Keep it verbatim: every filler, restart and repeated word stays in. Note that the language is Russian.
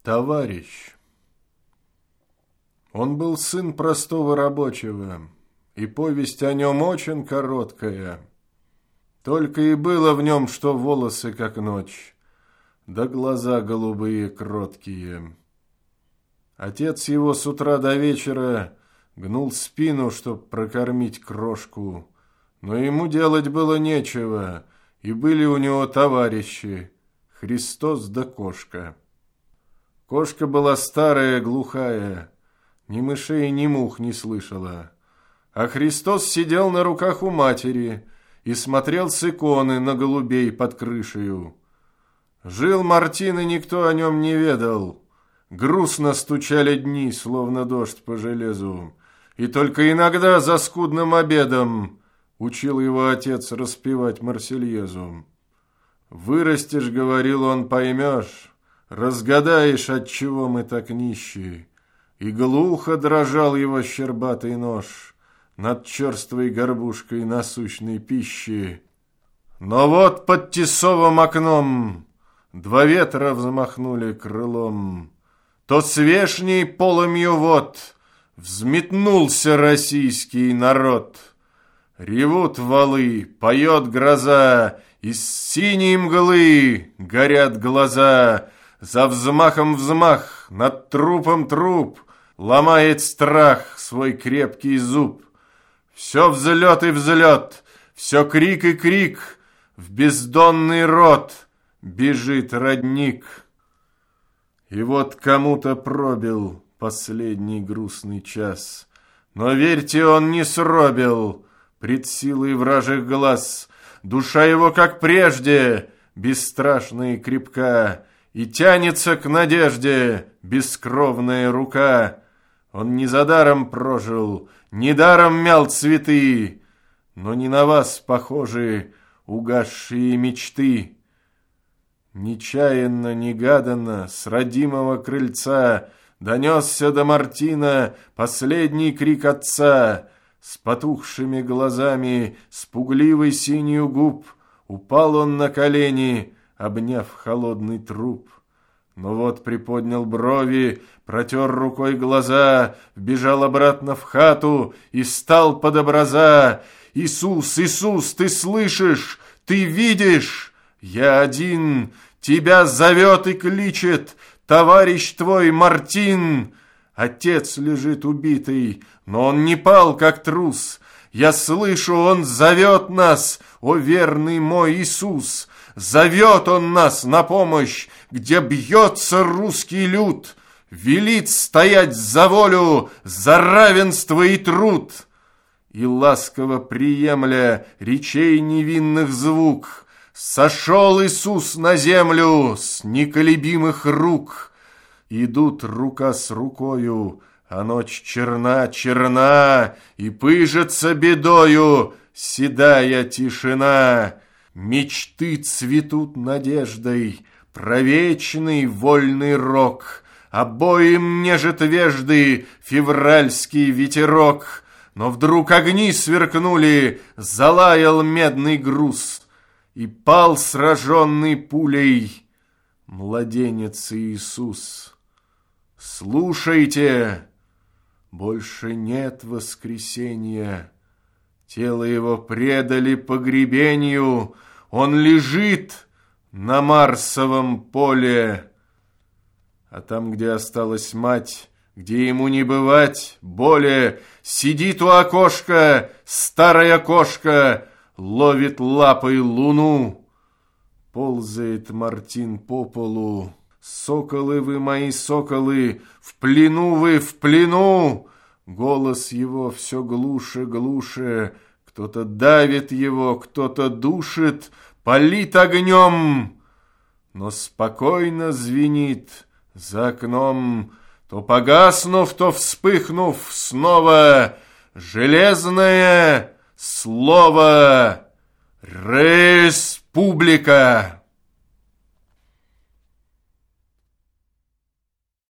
Товарищ. Он был сын простого рабочего, и повесть о нем очень короткая. Только и было в нем, что волосы, как ночь, да глаза голубые кроткие. Отец его с утра до вечера гнул спину, чтоб прокормить крошку, но ему делать было нечего, и были у него товарищи — Христос да кошка. Кошка была старая, глухая, ни мышей, ни мух не слышала, а Христос сидел на руках у матери и смотрел с иконы на голубей под крышею. Жил Мартин, и никто о нем не ведал. Грустно стучали дни, словно дождь по железу, и только иногда за скудным обедом учил его отец распевать Марсельезу. «Вырастешь, — говорил он, — поймешь, разгадаешь, отчего мы так нищие». И глухо дрожал его щербатый нож над черствой горбушкой насущной пищи. Но вот под тесовым окном два ветра взмахнули крылом. То свешней полымью вод взметнулся российский народ. Ревут валы, поет гроза, из синей мглы горят глаза. За взмахом взмах, над трупом труп, ломает страх свой крепкий зуб. Все взлет и взлет, все крик и крик, в бездонный рот бежит родник. И вот кому-то пробил последний грустный час, но верьте, он не сробил пред силой вражьих глаз. Душа его, как прежде, бесстрашна и крепка, и тянется к надежде бескровная рука. Он не за даром прожил, не даром мял цветы, но не на вас похожи угасшие мечты. Нечаянно, негаданно с родимого крыльца донесся до Мартина последний крик отца. С потухшими глазами, с пугливой синью губ упал он на колени, обняв холодный труп. Но вот приподнял брови, протер рукой глаза, вбежал обратно в хату и стал под образа. «Иисус, Иисус, ты слышишь, ты видишь? Я один, тебя зовет и кличет товарищ твой Мартин. Отец лежит убитый, но он не пал, как трус. Я слышу, он зовет нас, о верный мой Иисус. Зовет он нас на помощь, где бьется русский люд, велит стоять за волю, за равенство и труд». И ласково приемля речей невинных звук, сошел Иисус на землю с неколебимых рук. Идут рука с рукою, а ночь черна, черна, и пыжится бедою седая тишина. Мечты цветут надеждой, про вечный вольный рок, обоим нежит вежды февральский ветерок. Но вдруг огни сверкнули, залаял медный груз, и пал сраженный пулей младенец Иисус. Слушайте, больше нет воскресения, тело его предали погребению, он лежит на Марсовом поле. А там, где осталась мать, где ему не бывать более, сидит у окошка старая кошка, ловит лапой луну. Ползает Мартин по полу. Соколы вы, мои соколы, в плену вы, в плену. Голос его все глуше, глуше. Кто-то давит его, кто-то душит, палит огнем. Но спокойно звенит за окном, то погаснув, то вспыхнув снова, железное слово «Республика».